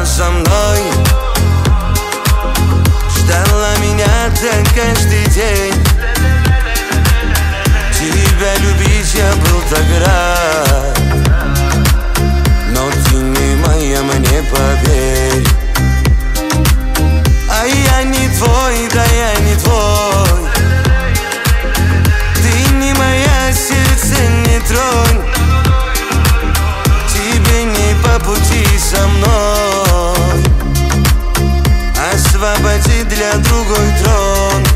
была со мной, ждала меня так каждый день. Тебя любить я был так рад, но ты не моя, мне поверь. А я не твой, да я не твой. Ты не моя, сердце не тронь. Тебе не по пути со мной. Освободи для другой трон.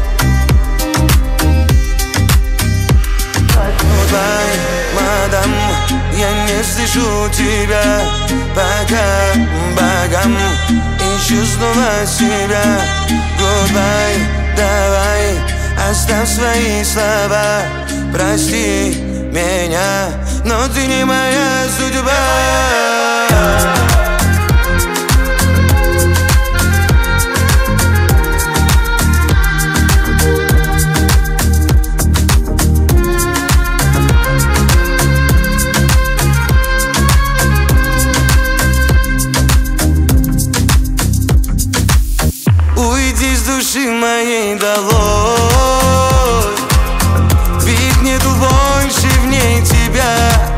Goodbye, мадам, я не слышу тебя, пока богам ищу снова себя. Goodbye, давай, оставь свои слова. Прости меня, но ты не моя судьба. Уйди с души моей долой, ведь нету больше в ней тебя.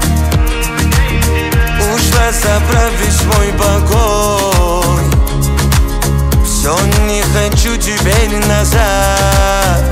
Ушла, забрав весь мой покой. Все, не хочу теперь назад.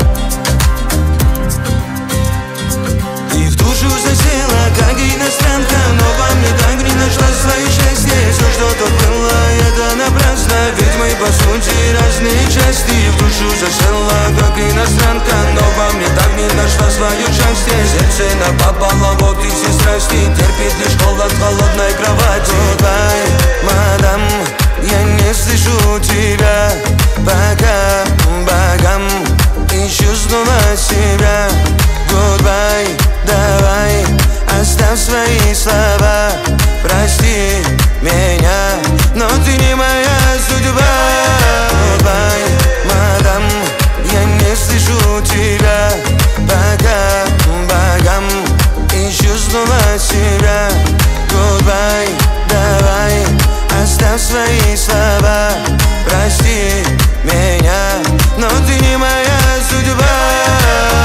И в душу засела, как иностранка, но во мне так не нашла свое счастье. Все, что то было, это напрасно, ведь мы по сути разные части. В душу засела, как иностранка, но во мне так не нашла свое счастье. Сердце напопало, вот и все страсти, терпит лишь холод холодной кровати. Goodbye, мадам, я не слышу тебя, пока богам ищу снова себя. Goodbye, давай, оставь свои слова. Прости меня, но ты не моя судьба. Goodbye, мадам, я не слышу тебя, пока богам ищу снова себя. Goodbye, давай, оставь свои слова. Прости меня, но ты не моя судьба.